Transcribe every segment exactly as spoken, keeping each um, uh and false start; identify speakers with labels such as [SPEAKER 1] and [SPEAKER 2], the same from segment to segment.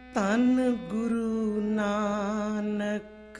[SPEAKER 1] तन गुरु नानक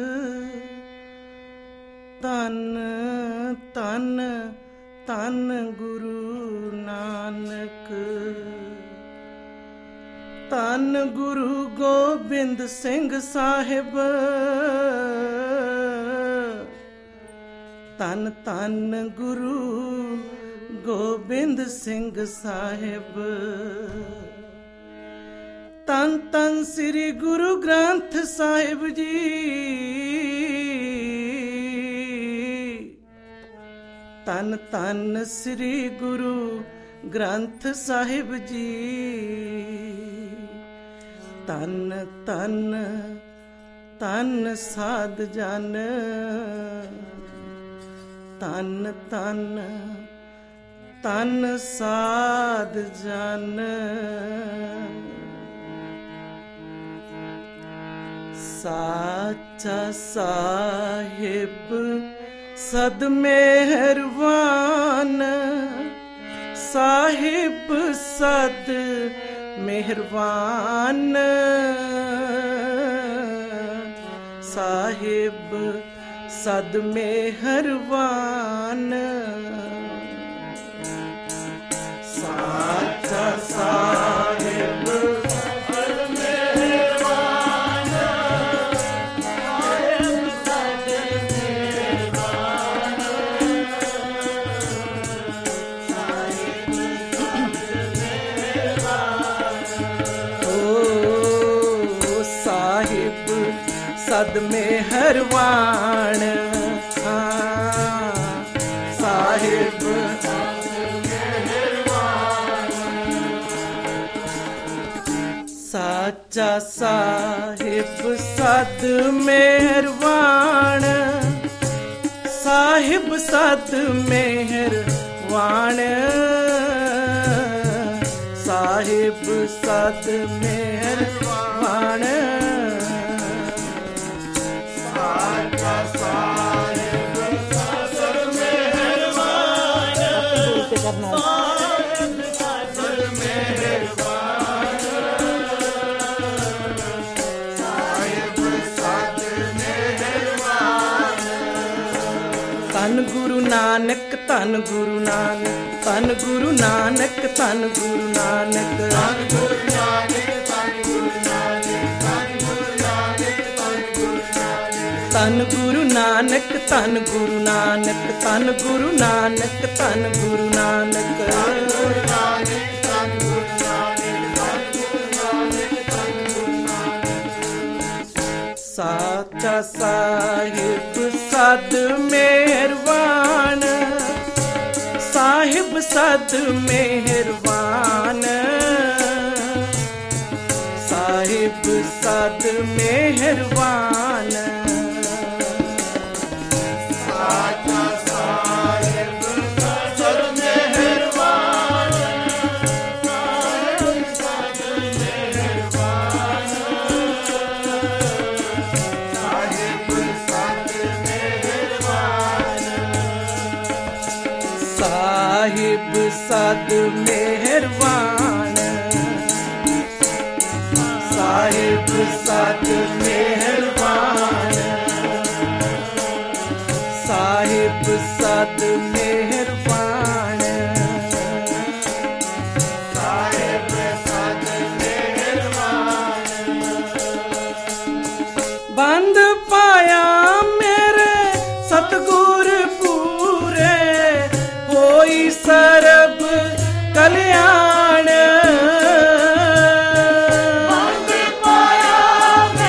[SPEAKER 1] तन तन तन गुरु नानक तन गुरु गोबिंद सिंह साहिब तन तन गुरु गोबिंद सिंह साहिब तन तन श्री गुरु ग्रंथ साहिब जी तन तन श्री गुरु ग्रंथ साहिब जी तन तन तन साध जन तन तन तन साध जन साचा साहिब सद मेहरबान साहिब सद मेहरबान साहिब सद मेहरबान साचा साहिब सद मेहरबान हाँ साहिब साचा साहिब सद मेहरबान साहिब सद मेहरबान साहिब सद मेहरबान तन गुरु नानक तन गुरु नानक तन गुरु नानक तन गुरु नानक तन गुरु नानक तन गुरु नानक तन गुरु नानक तन गुरु नानक तन गुरु नानक तन गुरु नानक साचा साहिब सद मेहरबान साहिब सद मेहरबान साहिब सद मेहरबान साचा साहिब सद मेहरबान साहिब सद मेहरबान साहिब सद मेहरबान साहिब सद मेहरबान साहिब सद मेहरबान साहिब सद मेहरबान बंद पाया मेरे सतगुर पूरे होई सरब कल्याण बंद पाया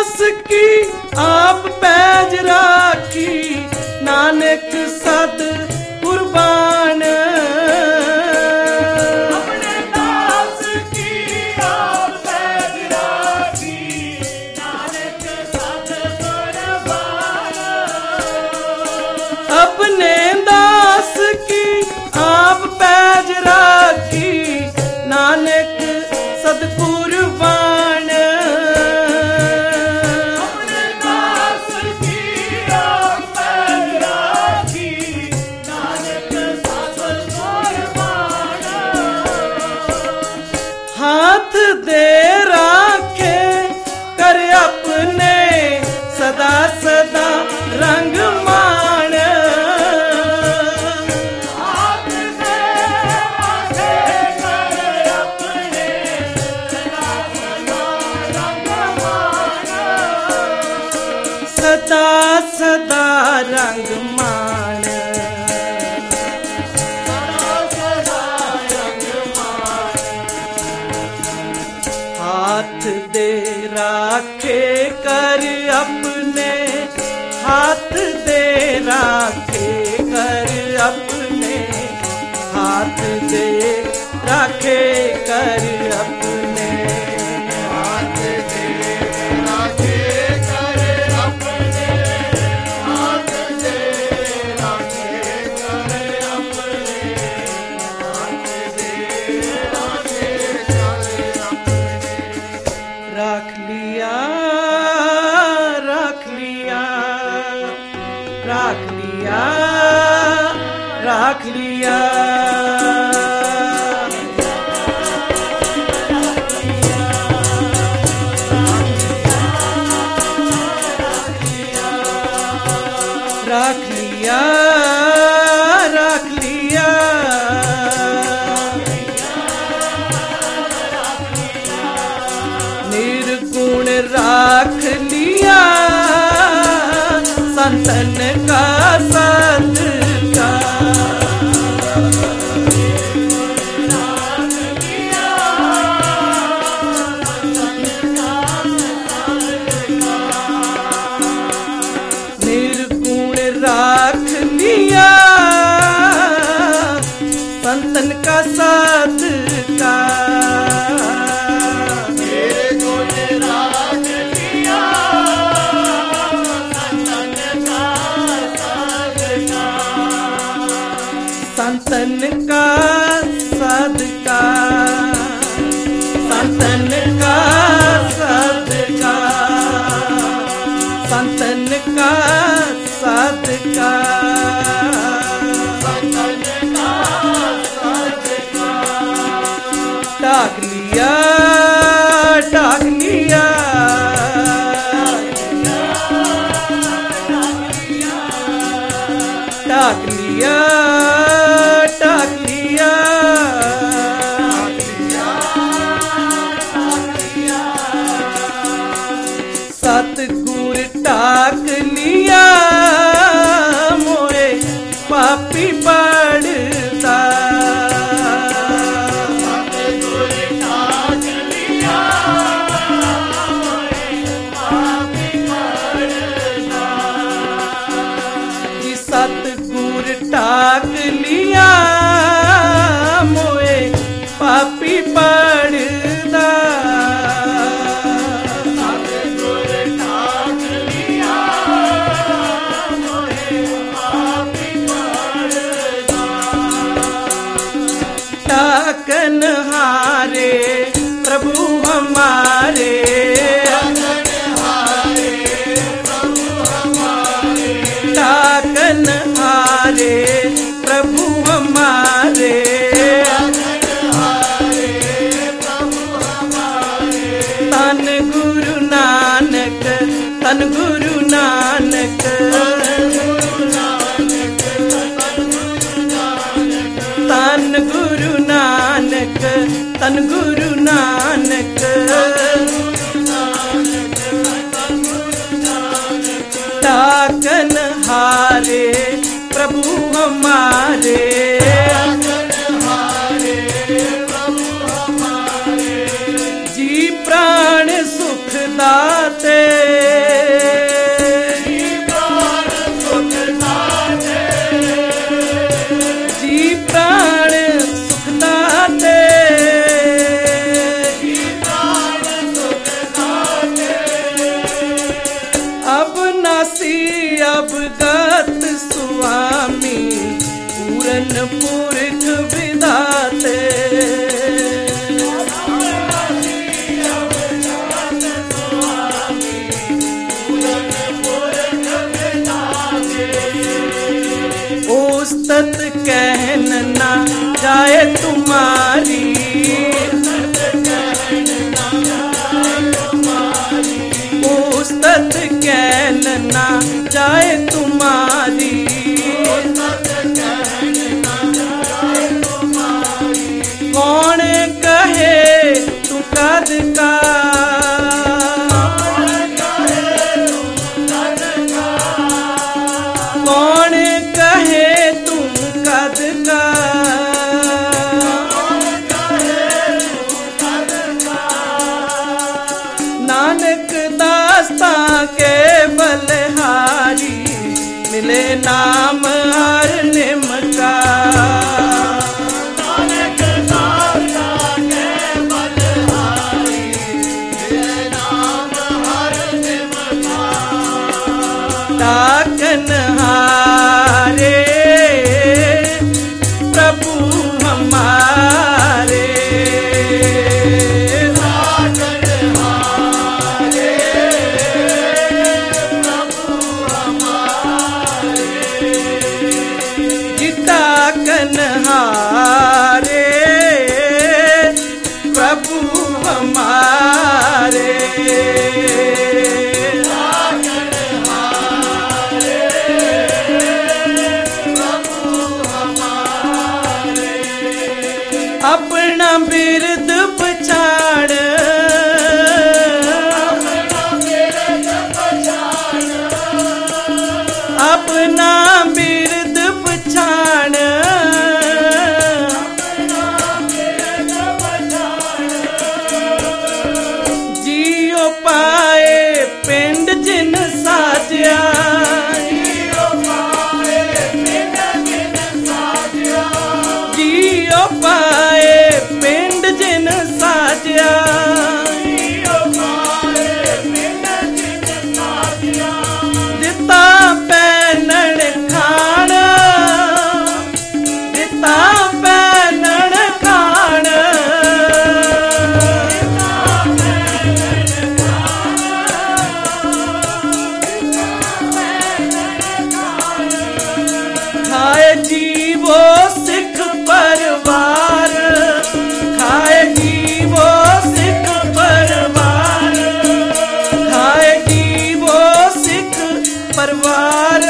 [SPEAKER 1] दास की आप पैज राखी, नानक सद कुर्बान।
[SPEAKER 2] अपने दास की आप पैज राखी, नानक सद कुर्बान।
[SPEAKER 1] अपने दास की आप पैज राखी, नानक सद कुर्बान।
[SPEAKER 2] अपने दास की आप पैज राखी, नानक सद कुर्बान।
[SPEAKER 1] हाथ दे राखे कर अपने सदा सदा रंग मान।
[SPEAKER 2] हाथ दे राखे कर अपने सदा सदा रंग मान।
[SPEAKER 1] सदा सदा रंग मान। हाथ दे राखे कर अपने, हाथ दे राखे कर अपने, हाथ दे राखे कर अपने।
[SPEAKER 2] हाथ दे राखे कर अपने, हाथ दे राखे कर अपने, हाथ दे राखे कर अपने।
[SPEAKER 1] राख लिया राख लिया राख लिया राख लिया। राख लिया राख लिया। निर्गुण राख लिया संतन का सदका। निर्गुण राख लिया संतन का सदका।
[SPEAKER 2] निर्गुण राख लिया संतन का सदका।
[SPEAKER 1] संतन का सदका, संतन का सदका, संतन का सदका।
[SPEAKER 2] संतन का सदका।
[SPEAKER 1] टाक लिया टाक लिया टाक लिया टाक लिया। सतगुर टाक लिया मोए पापी पड़ता।
[SPEAKER 2] सतगुर टाक लिया मोए पापी पड़ता।
[SPEAKER 1] कि सतगुर टाक लिया मोए पापी पड़दा।
[SPEAKER 2] सतगुर टाक लिया मोए पापी पड़ता।
[SPEAKER 1] टाकन हारे प्रभु हमारे, टाकन हारे प्रभु हमारे। तन गुरु नानक तन गुरु नानक, तन गुरु नानक तन गुरु नानक। टाकन हारे प्रभु हमारे, जी प्राण सुख दाते। अवगत स्वामी पूरन पुरख विधाते। उस्तत कहन ना जाए तुम्हारी, उस्तत कहन ना जाए तुम्हारी, कौन कहे तू कद का, कौन कहे तू कद का, नानक दास्ता के बलहारी मिले नाम हर निम का।
[SPEAKER 2] नानक दास्ता के बलहारी मिले नाम हर निम का।
[SPEAKER 1] ताकन हारे प्रभु हमारे, कन्हारे प्रभु हमारे, अपना बिरद पछाड़, अपना बिरद पछाड़, जियो पाए पिंड जिन साजिया, जियो पाए पिंड जिन साजिया, दिता पैनण खाण, दिता पैनण खाण, खाए जीवो सिख परिवार, खाए जीवो सिख परिवार, खाए जीवो सिख परिवार,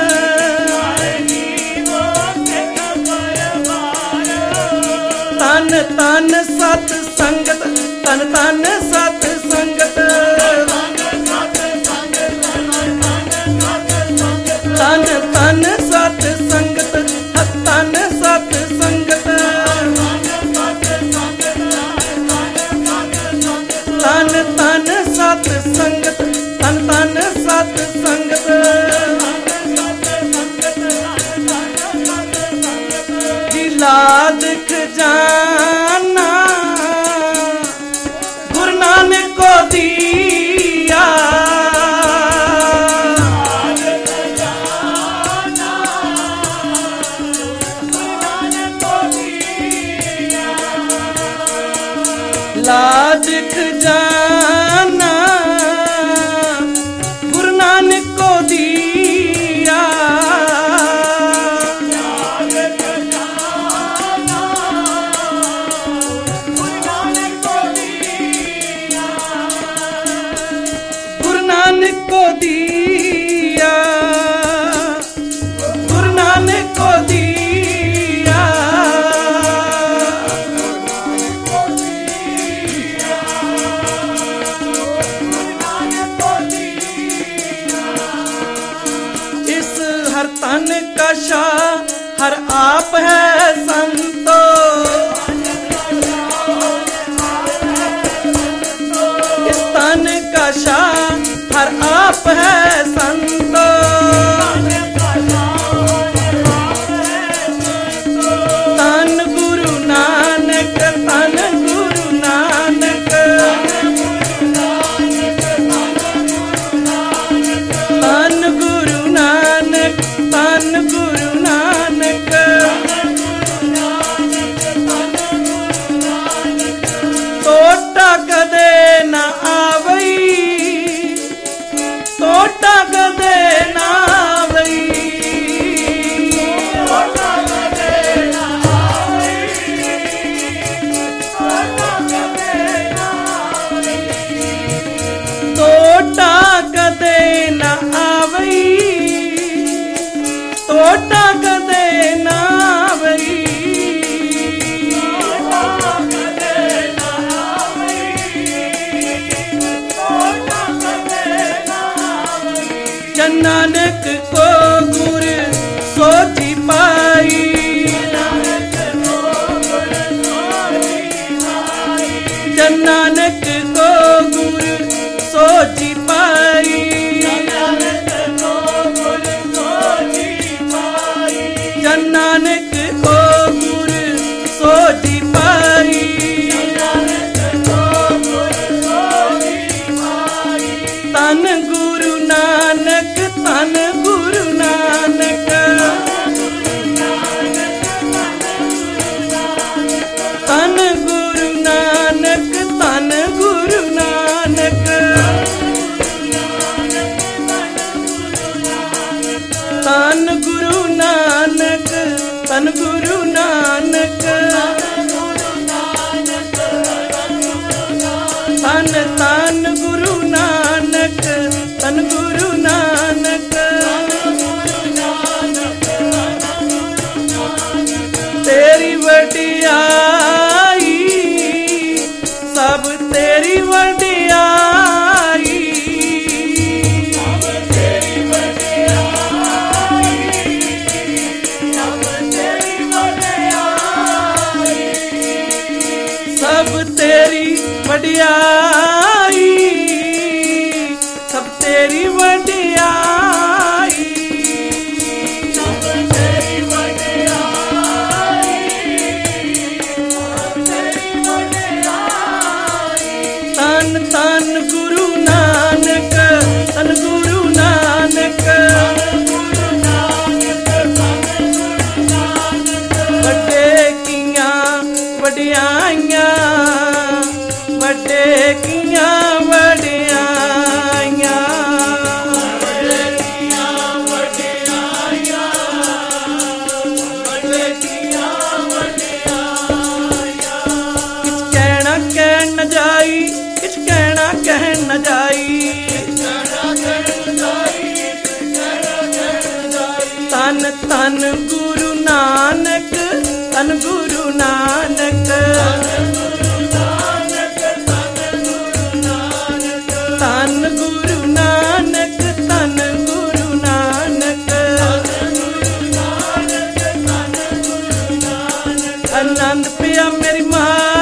[SPEAKER 1] तन तन सत संगत, तन तन सत संगत, तन तन सत संगत, तन सत संगत, तन तन सत संगत, तन तन सत संगत, जिला दिख जाना गुरु नानक को दिया, ला दिख जाना गुरु नानक को दिया, गुरु नानक को दिया, गुरु नानक को दिया, इस हर तन का शाह हर आप है संतो, इस तन का शाह हर आप है संतो, तन गुरु नानक, तन गुरु नानक, तन गुरु नानक, नानक को गुर सोची पाई, जन नानक को गुर सोची पाई, जन नानक को गुर सोची पाई। तन गुरु नानक तन गुरु नानक, तन गुरु नानक तन गुरु नानक, तन गुरु नानक तन गुरु नानक, तन तन गुरु नानक तन गुरु नानक। तेरी वडियाई सब तेरी वडियाई, सब तेरी वडियाई, सब तेरी वडियाई, सब तेरी वडियाई, तेरी वडियाई। तन तन गुरु नानक तन गुरु नानक, वड्डे कियां वडियाइयां, वड्डे कियां वडियाइयां, वड्डे कियां वडियाइयां, वड्डे कियां वडियाइयां। किछ कहना कह न जाई, किछ कहना कह न जाई, तन तन गुरु नानक तन गुरु नानक, तन गुरु नानक तन गुरु नानक। आनंद पिया मेरी माँ